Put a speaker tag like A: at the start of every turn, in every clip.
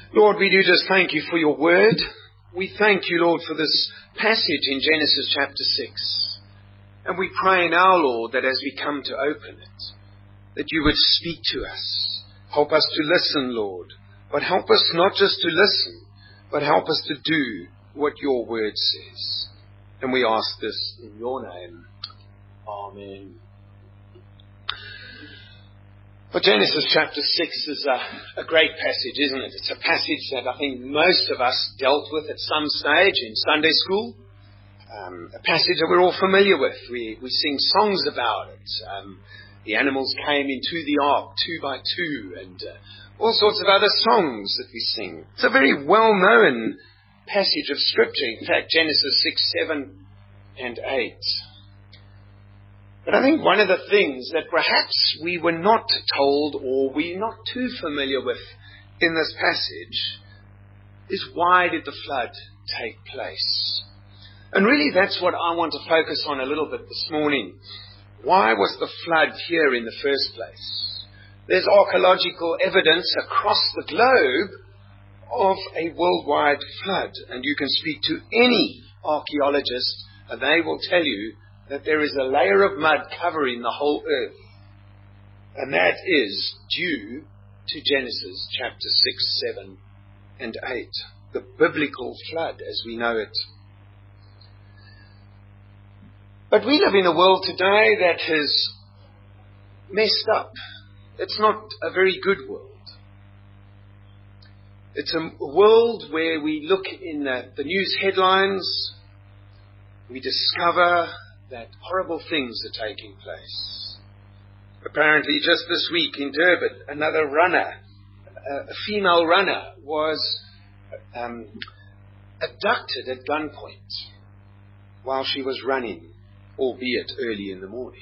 A: Lord, we do just thank you for your word. We thank you, Lord, for this passage in Genesis chapter 6. And we pray now, Lord, that as we come to open it, that you would speak to us. Help us to listen, Lord. But help us not just to listen, but help us to do what your word says. And we ask this in your name. Amen. Well, Genesis chapter 6 is a great passage, isn't it? It's a passage that I think most of us dealt with at some stage in Sunday school. A passage that we're all familiar with. We sing songs about it. The animals came into the ark 2 by 2 and all sorts of other songs that we sing. It's a very well-known passage of Scripture. In fact, Genesis 6, 7 and 8. But I think one of the things that perhaps we were not told or we're not too familiar with in this passage is, why did the flood take place? And really that's what I want to focus on a little bit this morning. Why was the flood here in the first place? There's archaeological evidence across the globe of a worldwide flood. And you can speak to any archaeologist and they will tell you that there is a layer of mud covering the whole earth. And that is due to Genesis chapter 6, 7 and 8. The biblical flood as we know it. But we live in a world today that has messed up. It's not a very good world. It's a world where we look in the news headlines, we discover that horrible things are taking place. Apparently just this week in Durban, another runner, a female runner, was abducted at gunpoint while she was running, albeit early in the morning.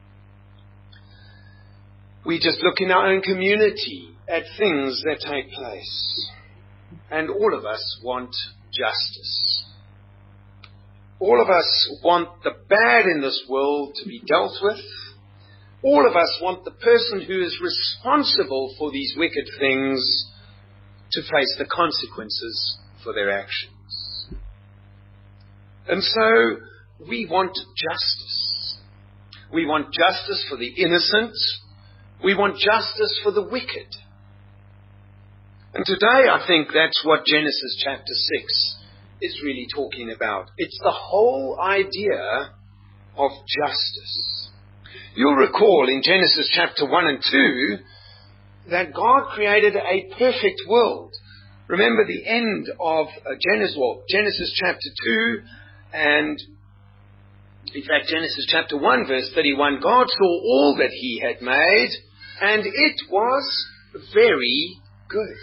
A: We just look in our own community at things that take place. And all of us want justice. All of us want the bad in this world to be dealt with. All of us want the person who is responsible for these wicked things to face the consequences for their actions. And so we want justice. We want justice for the innocent. We want justice for the wicked. And today I think that's what Genesis chapter 6 is really talking about. It's the whole idea of justice. You'll recall in Genesis chapter 1 and 2 that God created a perfect world. Remember the end of Genesis chapter 2 and in fact Genesis chapter 1 verse 31, God saw all that he had made and it was very good.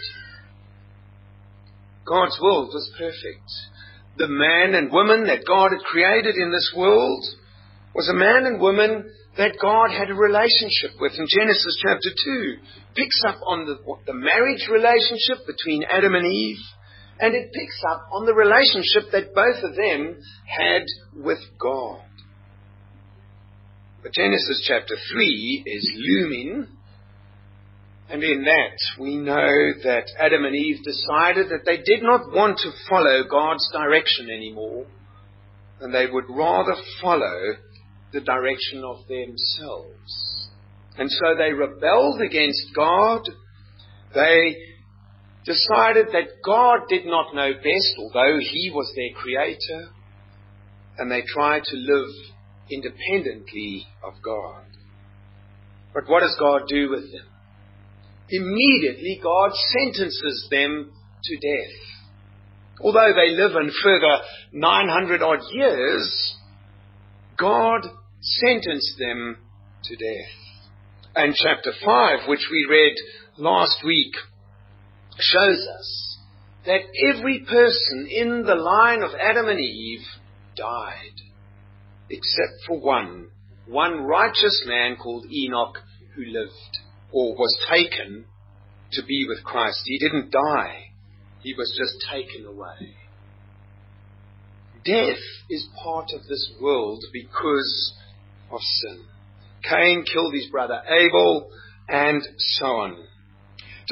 A: God's world was perfect. The man and woman that God had created in this world was a man and woman that God had a relationship with. In Genesis chapter 2, picks up on the marriage relationship between Adam and Eve, and it picks up on the relationship that both of them had with God. But Genesis chapter 3 is looming. And in that, we know that Adam and Eve decided that they did not want to follow God's direction anymore, and they would rather follow the direction of themselves. And so they rebelled against God. They decided that God did not know best, although He was their creator, and they tried to live independently of God. But what does God do with them? Immediately God sentences them to death. Although they live in further 900 odd years, God sentenced them to death. And chapter 5, which we read last week, shows us that every person in the line of Adam and Eve died, except for one righteous man called Enoch who lived, or was taken to be with Christ. He didn't die. He was just taken away. Death is part of this world because of sin. Cain killed his brother Abel, and so on. Just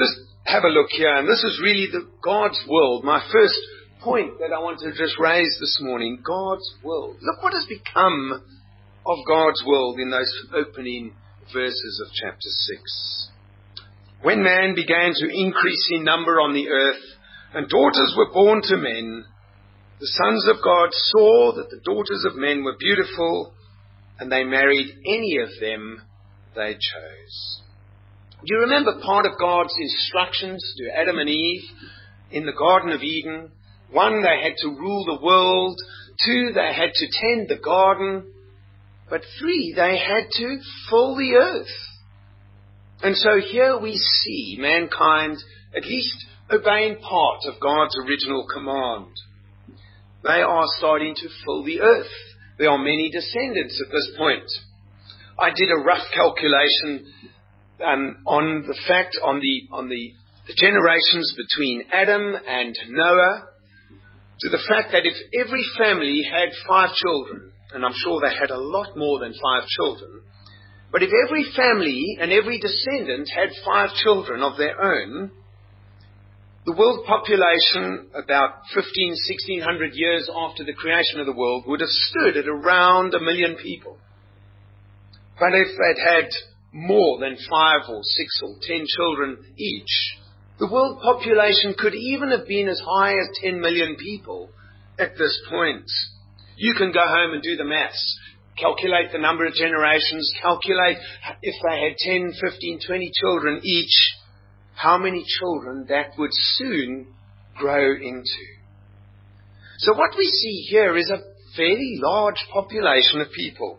A: have a look here. And this is really God's world. My first point that I want to just raise this morning, God's world. Look what has become of God's world in those opening verses of chapter 6. When man began to increase in number on the earth, and daughters were born to men, the sons of God saw that the daughters of men were beautiful, and they married any of them they chose. Do you remember part of God's instructions to Adam and Eve in the Garden of Eden? 1, they had to rule the world. 2, they had to tend the garden. But 3, they had to fill the earth. And so here we see mankind at least obeying part of God's original command. They are starting to fill the earth. There are many descendants at this point. I did a rough calculation on the generations between Adam and Noah, to the fact that if every family had 5 children, and I'm sure they had a lot more than 5 children, but if every family and every descendant had 5 children of their own, the world population about 1,600 years after the creation of the world would have stood at around 1 million people. But if they'd had more than 5 or 6 or 10 children each, the world population could even have been as high as 10 million people at this point. You can go home and do the maths. Calculate the number of generations. Calculate if they had 10, 15, 20 children each, how many children that would soon grow into. So what we see here is a fairly large population of people.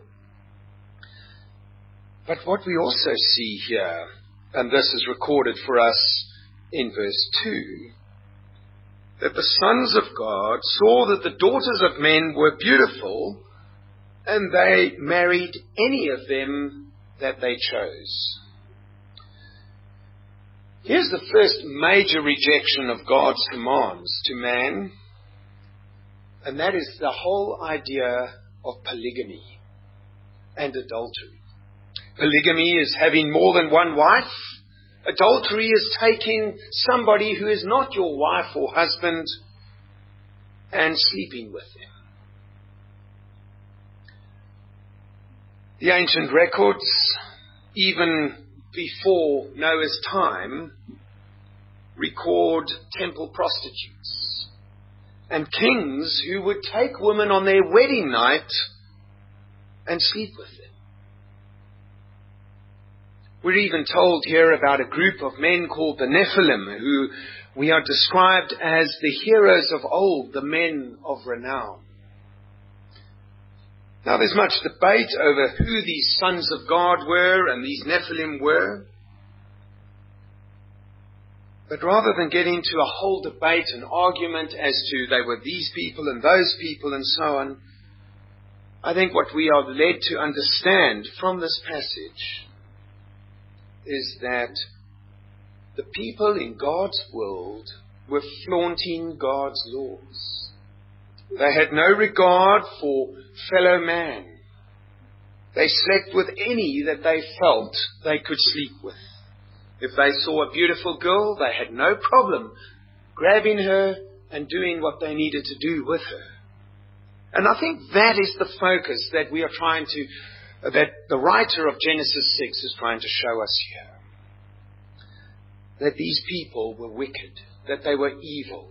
A: But what we also see here, and this is recorded for us in verse 2, that the sons of God saw that the daughters of men were beautiful, and they married any of them that they chose. Here's the first major rejection of God's commands to man, and that is the whole idea of polygamy and adultery. Polygamy is having more than one wife. Adultery is taking somebody who is not your wife or husband and sleeping with them. The ancient records, even before Noah's time, record temple prostitutes and kings who would take women on their wedding night and sleep with them. We're even told here about a group of men called the Nephilim, who we are described as the heroes of old, the men of renown. Now there's much debate over who these sons of God were and these Nephilim were. But rather than get into a whole debate and argument as to they were these people and those people and so on, I think what we are led to understand from this passage is that the people in God's world were flaunting God's laws. They had no regard for fellow man. They slept with any that they felt they could sleep with. If they saw a beautiful girl, they had no problem grabbing her and doing what they needed to do with her. And I think that is the focus that we are trying to, that the writer of Genesis 6 is trying to show us here. That these people were wicked, that they were evil.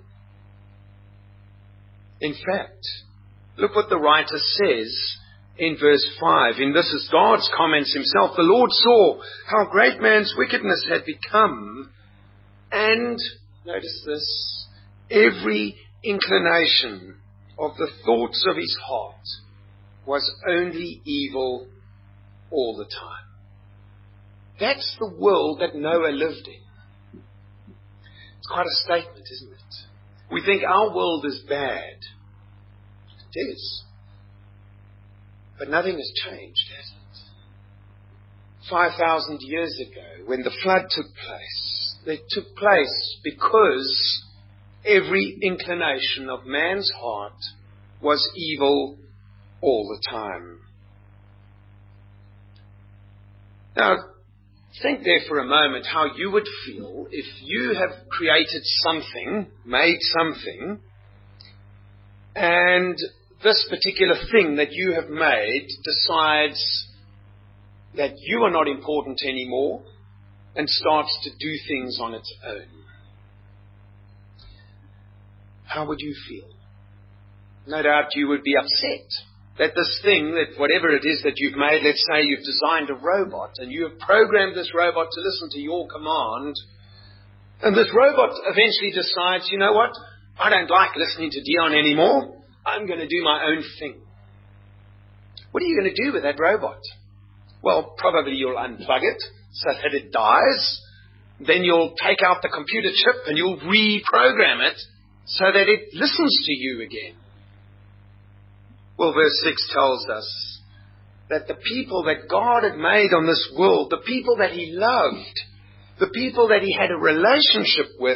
A: In fact, look what the writer says in verse 5. And this is God's comments himself. The Lord saw how great man's wickedness had become, and, notice this, every inclination of the thoughts of his heart was only evil all the time. That's the world that Noah lived in. It's quite a statement, isn't it? We think our world is bad. It is. But nothing has changed, has it? 5,000 years ago, when the flood took place, it took place because every inclination of man's heart was evil all the time. Now, Think there for a moment how you would feel if you have created something, made something, and this particular thing that you have made decides that you are not important anymore and starts to do things on its own. How would you feel? No doubt you would be upset that this thing, that whatever it is that you've made, let's say you've designed a robot and you have programmed this robot to listen to your command, and this robot eventually decides, you know what, I don't like listening to Dion anymore, I'm going to do my own thing. What are you going to do with that robot? Well, probably you'll unplug it so that it dies. Then you'll take out the computer chip and you'll reprogram it so that it listens to you again. Well, verse 6 tells us that the people that God had made on this world, the people that He loved, the people that He had a relationship with,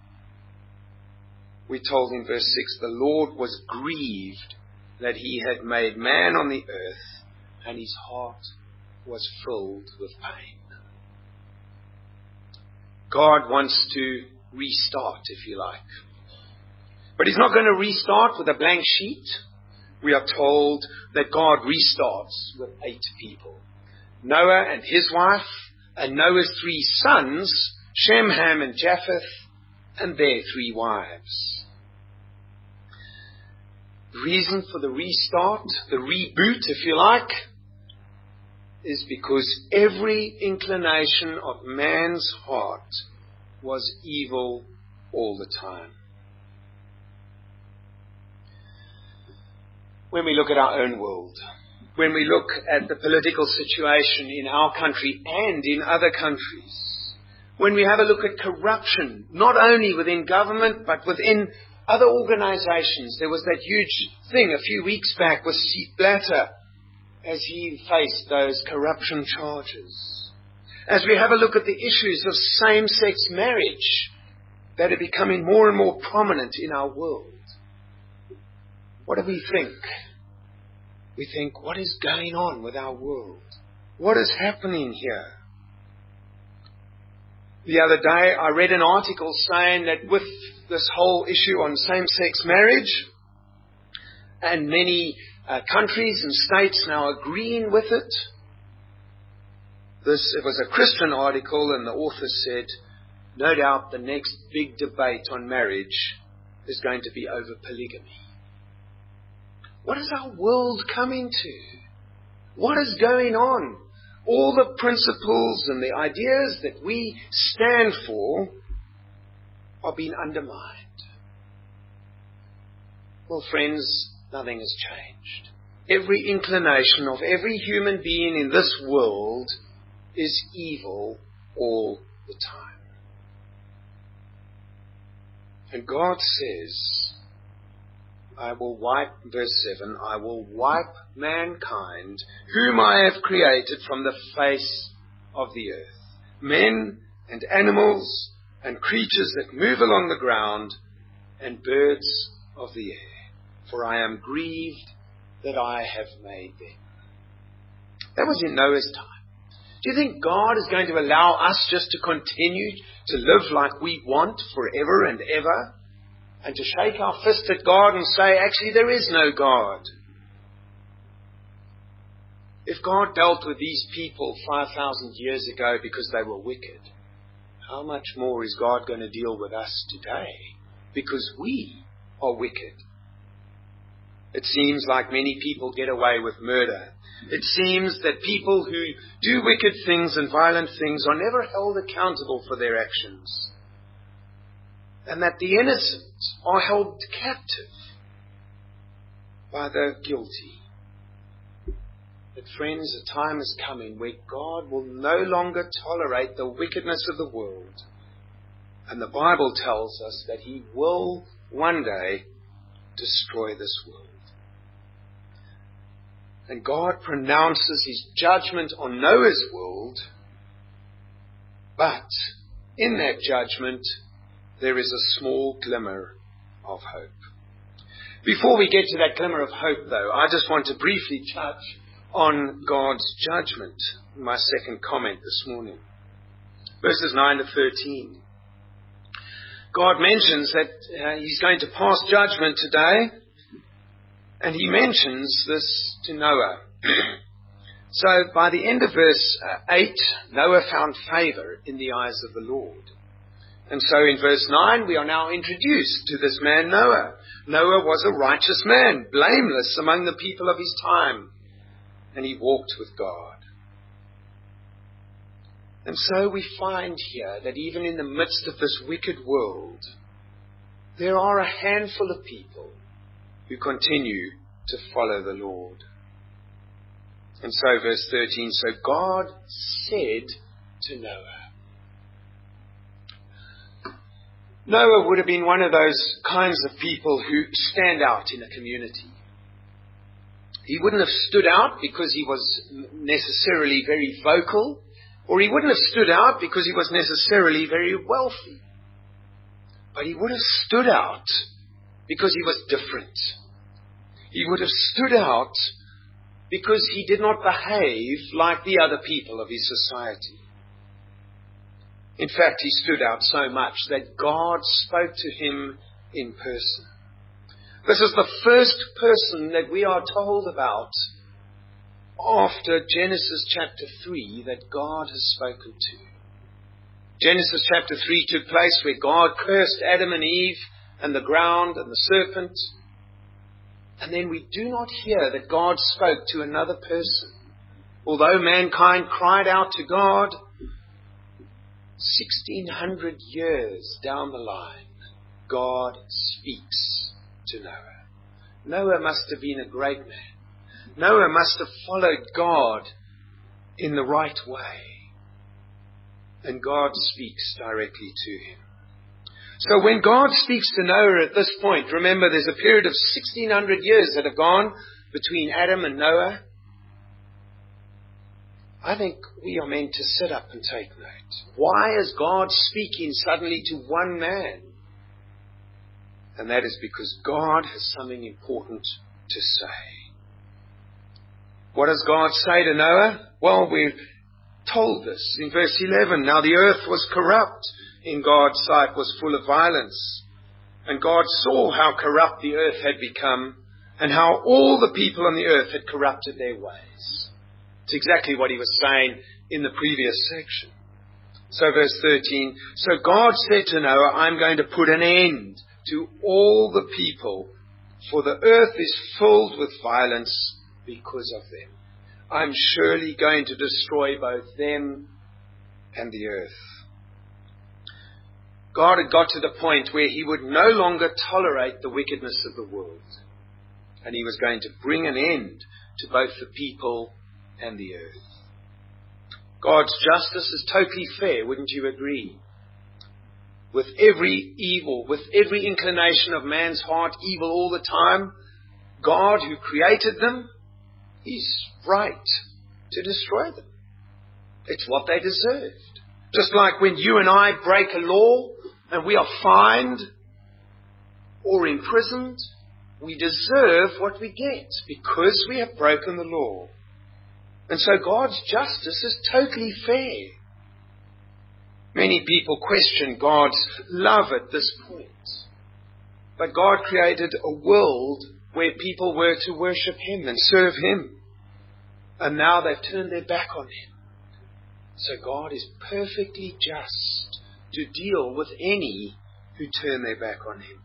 A: we told in verse 6, the Lord was grieved that He had made man on the earth, and His heart was filled with pain. God wants to restart, if you like. But He's not going to restart with a blank sheet. We are told that God restarts with 8 people. Noah and his wife, and Noah's 3 sons, Shem, Ham, and Japheth, and their 3 wives. The reason for the restart, the reboot, if you like, is because every inclination of man's heart was evil all the time. When we look at our own world, when we look at the political situation in our country and in other countries, when we have a look at corruption, not only within government, but within other organizations. There was that huge thing a few weeks back with Sepp Blatter as he faced those corruption charges. As we have a look at the issues of same-sex marriage that are becoming more and more prominent in our world, what do we think? We think, what is going on with our world? What is happening here? The other day I read an article saying that with this whole issue on same-sex marriage, and many countries and states now agreeing with it, it was a Christian article, and the author said, no doubt the next big debate on marriage is going to be over polygamy. What is our world coming to? What is going on? All the principles and the ideas that we stand for are being undermined. Well, friends, nothing has changed. Every inclination of every human being in this world is evil all the time. And God says, I will wipe, verse 7, I will wipe mankind, whom I have created from the face of the earth, men and animals and creatures that move along the ground and birds of the air, for I am grieved that I have made them. That was in Noah's time. Do you think God is going to allow us just to continue to live like we want forever and ever? And to shake our fist at God and say, actually, there is no God. If God dealt with these people 5,000 years ago because they were wicked, how much more is God going to deal with us today because we are wicked? It seems like many people get away with murder. It seems that people who do wicked things and violent things are never held accountable for their actions. And that the innocent are held captive by the guilty. But friends, a time is coming where God will no longer tolerate the wickedness of the world. And the Bible tells us that He will one day destroy this world. And God pronounces His judgment on Noah's world, but in that judgment there is a small glimmer of hope. Before we get to that glimmer of hope, though, I just want to briefly touch on God's judgment, my second comment this morning. Verses 9 to 13. God mentions that He's going to pass judgment today, and He mentions this to Noah. So by the end of verse 8, Noah found favor in the eyes of the Lord. And so in verse 9, we are now introduced to this man Noah. Noah was a righteous man, blameless among the people of his time, and he walked with God. And so we find here that even in the midst of this wicked world, there are a handful of people who continue to follow the Lord. And so verse 13, so God said to Noah. Noah would have been one of those kinds of people who stand out in a community. He wouldn't have stood out because he was necessarily very vocal, or he wouldn't have stood out because he was necessarily very wealthy. But he would have stood out because he was different. He would have stood out because he did not behave like the other people of his society. In fact, he stood out so much that God spoke to him in person. This is the first person that we are told about after Genesis chapter 3 that God has spoken to. Genesis chapter 3 took place where God cursed Adam and Eve and the ground and the serpent. And then we do not hear that God spoke to another person. Although mankind cried out to God, 1,600 years down the line, God speaks to Noah. Noah must have been a great man. Noah must have followed God in the right way. And God speaks directly to him. So when God speaks to Noah at this point, remember there's a period of 1,600 years that have gone between Adam and Noah. I think we are meant to sit up and take note. Why is God speaking suddenly to one man? And that is because God has something important to say. What does God say to Noah? Well, we're told this in verse 11. Now the earth was corrupt in God's sight, was full of violence. And God saw how corrupt the earth had become and how all the people on the earth had corrupted their ways. It's exactly what he was saying in the previous section. So verse 13, so God said to Noah, I'm going to put an end to all the people, for the earth is filled with violence because of them. I'm surely going to destroy both them and the earth. God had got to the point where he would no longer tolerate the wickedness of the world. And he was going to bring an end to both the people and the earth. God's justice is totally fair, wouldn't you agree? With every evil, with every inclination of man's heart, evil all the time, God who created them, He's right to destroy them. It's what they deserved. Just like when you and I break a law and we are fined or imprisoned, we deserve what we get because we have broken the law. And so God's justice is totally fair. Many people question God's love at this point. But God created a world where people were to worship Him and serve Him. And now they've turned their back on Him. So God is perfectly just to deal with any who turn their back on Him.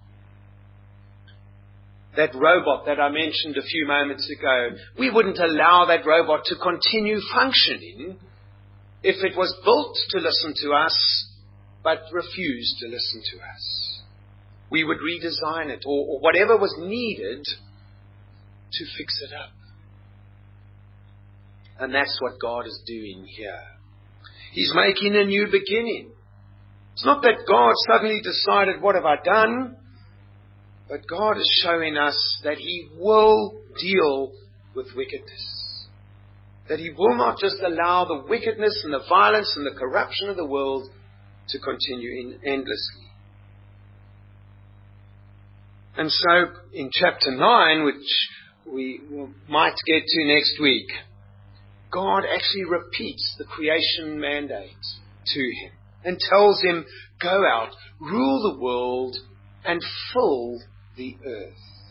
A: That robot that I mentioned a few moments ago, we wouldn't allow that robot to continue functioning if it was built to listen to us, but refused to listen to us. We would redesign it or whatever was needed to fix it up. And that's what God is doing here. He's making a new beginning. It's not that God suddenly decided, what have I done? But God is showing us that He will deal with wickedness. That He will not just allow the wickedness and the violence and the corruption of the world to continue endlessly. And so in chapter 9, which we might get to next week, God actually repeats the creation mandate to Him. and tells him, go out, rule the world, and fill the earth.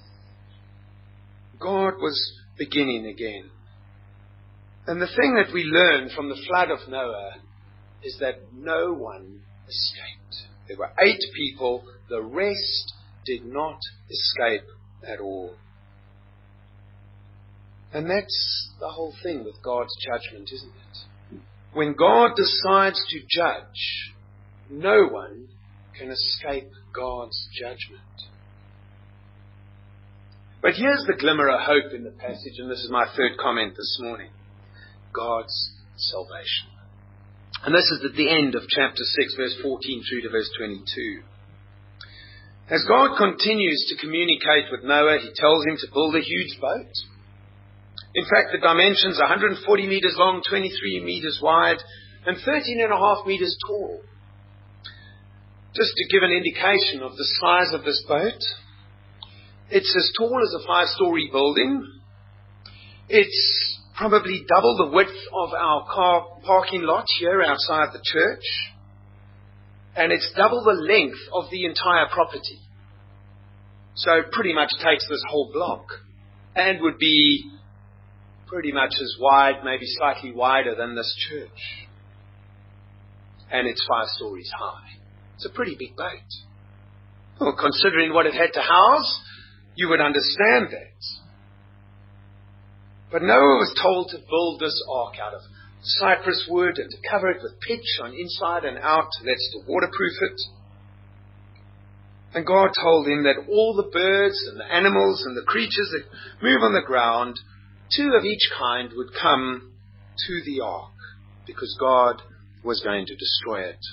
A: God was beginning again. And the thing that we learn from the flood of Noah is that no one escaped. There were 8 people, the rest did not escape at all. And that's the whole thing with God's judgment, isn't it? When God decides to judge, no one can escape God's judgment. But here's the glimmer of hope in the passage, and this is my third comment this morning. God's salvation. And this is at the end of chapter 6, verse 14 through to verse 22. As God continues to communicate with Noah, he tells him to build a huge boat. In fact, the dimensions are 140 meters long, 23 meters wide, and 13.5 meters tall. Just to give an indication of the size of this boat, it's as tall as a 5-story building. It's probably double the width of our car parking lot here outside the church. And it's double the length of the entire property. So it pretty much takes this whole block and would be pretty much as wide, maybe slightly wider than this church. And it's 5 stories high. It's a pretty big boat. Well, considering what it had to house, you would understand that. But Noah was told to build this ark out of cypress wood and to cover it with pitch on inside and out. That's to waterproof it. And God told him that all the birds and the animals and the creatures that move on the ground, 2 of each kind would come to the ark because God was going to destroy it.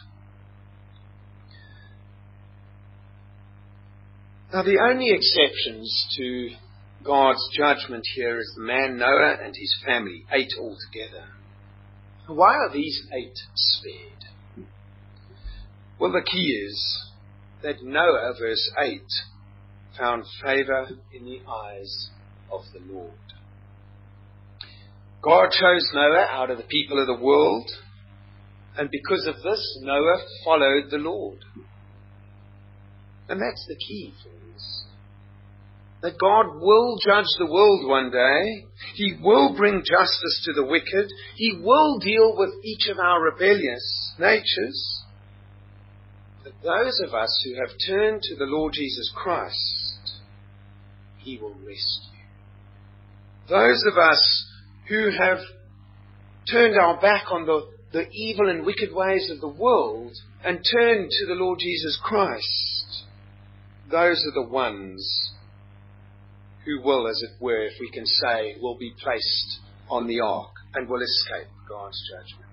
A: Now, the only exceptions to God's judgment here is the man Noah and his family, 8 altogether. Why are these 8 spared? Well, the key is that Noah, verse 8, found favor in the eyes of the Lord. God chose Noah out of the people of the world, and because of this, Noah followed the Lord. And that's the key, friends. That God will judge the world one day. He will bring justice to the wicked. He will deal with each of our rebellious natures. But those of us who have turned to the Lord Jesus Christ, He will rescue. Those of us who have turned our back on the evil and wicked ways of the world and turned to the Lord Jesus Christ, those are the ones who will, as it were, if we can say, will be placed on the ark and will escape God's judgment.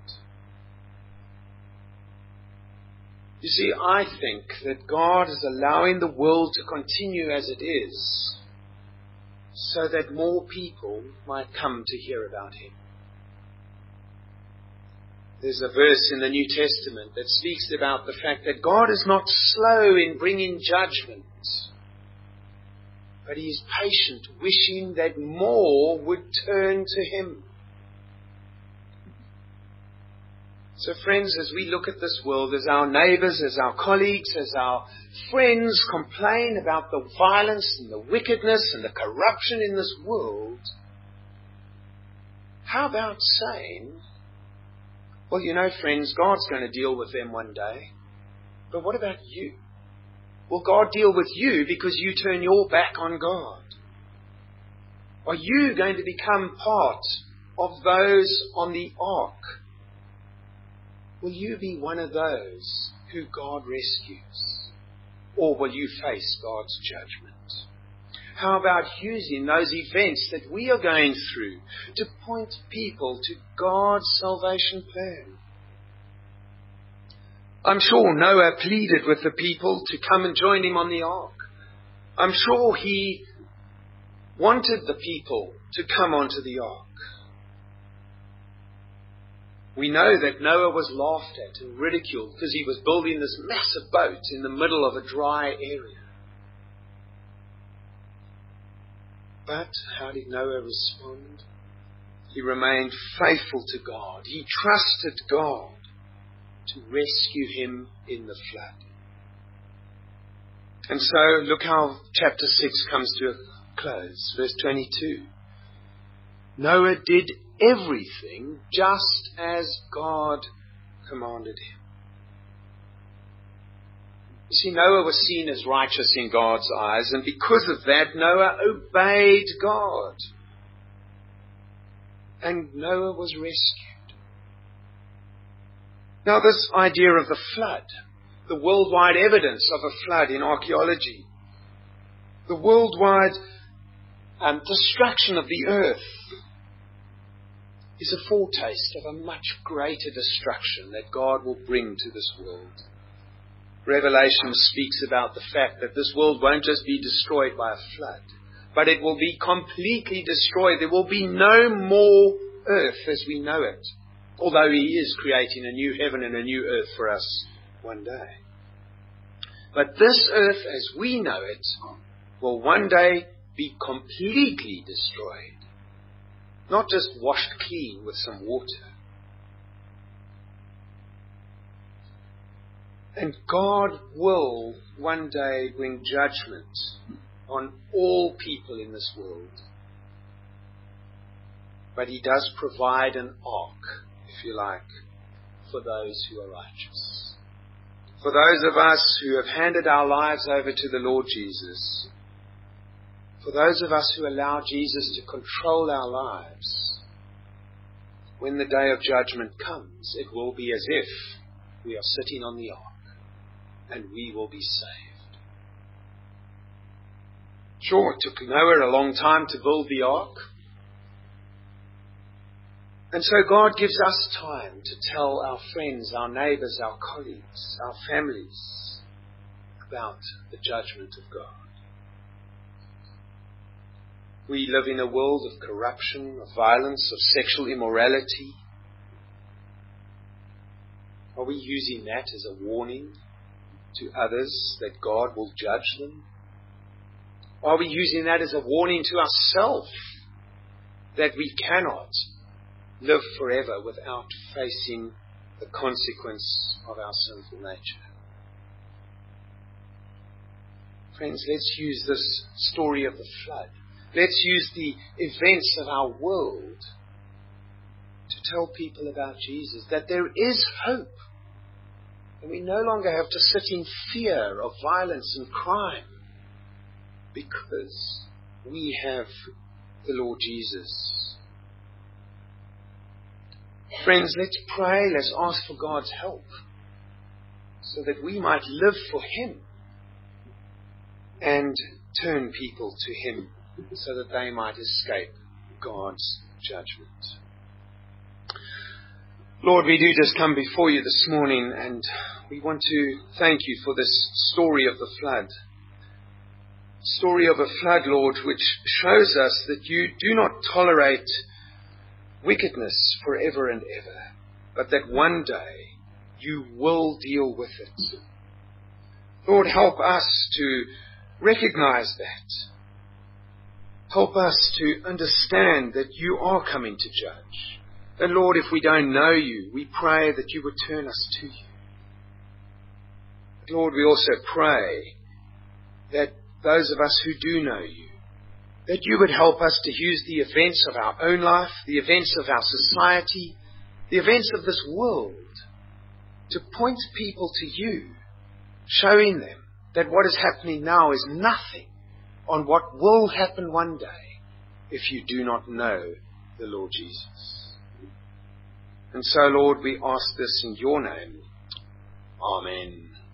A: You see, I think that God is allowing the world to continue as it is so that more people might come to hear about Him. There's a verse in the New Testament that speaks about the fact that God is not slow in bringing judgment, but He is patient, wishing that more would turn to Him. So friends, as we look at this world, as our neighbors, as our colleagues, as our friends complain about the violence and the wickedness and the corruption in this world, how about saying, well, you know, friends, God's going to deal with them one day, but what about you? Will God deal with you because you turn your back on God? Are you going to become part of those on the ark? Will you be one of those who God rescues? Or will you face God's judgment? How about using those events that we are going through to point people to God's salvation plan? I'm sure Noah pleaded with the people to come and join him on the ark. I'm sure he wanted the people to come onto the ark. We know that Noah was laughed at and ridiculed because he was building this massive boat in the middle of a dry area. But how did Noah respond? He remained faithful to God. He trusted God. to rescue him in the flood. And so look how chapter 6 comes to a close. Verse 22. Noah did everything just as God commanded him. You see, Noah was seen as righteous in God's eyes, and because of that, Noah obeyed God. And Noah was rescued. Now, this idea of the flood, the worldwide evidence of a flood in archaeology, the worldwide destruction of the earth, is a foretaste of a much greater destruction that God will bring to this world. Revelation speaks about the fact that this world won't just be destroyed by a flood, but it will be completely destroyed. There will be no more earth as we know it, although He is creating a new heaven and a new earth for us one day. But this earth as we know it will one day be completely destroyed, not just washed clean with some water. And God will one day bring judgment on all people in this world. But He does provide an ark, if you like, for those who are righteous. For those of us who have handed our lives over to the Lord Jesus. For those of us who allow Jesus to control our lives. When the day of judgment comes, it will be as if we are sitting on the ark. And we will be saved. Sure, it took Noah a long time to build the ark. And so God gives us time to tell our friends, our neighbors, our colleagues, our families about the judgment of God. We live in a world of corruption, of violence, of sexual immorality. Are we using that as a warning to others that God will judge them? Are we using that as a warning to ourselves that we cannot live forever without facing the consequence of our sinful nature? Friends, let's use this story of the flood. Let's use the events of our world to tell people about Jesus, that there is hope. And we no longer have to sit in fear of violence and crime because we have the Lord Jesus. Friends, let's pray, let's ask for God's help so that we might live for Him and turn people to Him so that they might escape God's judgment. Lord, we do just come before you this morning and we want to thank you for this story of the flood. Story of a flood, Lord, which shows us that you do not tolerate wickedness forever and ever, but that one day you will deal with it. Lord, help us to recognize that. Help us to understand that you are coming to judge. And Lord, if we don't know you, we pray that you would turn us to you. But Lord, we also pray that those of us who do know you, that you would help us to use the events of our own life, the events of our society, the events of this world, to point people to you, showing them that what is happening now is nothing on what will happen one day if you do not know the Lord Jesus. And so, Lord, we ask this in your name. Amen.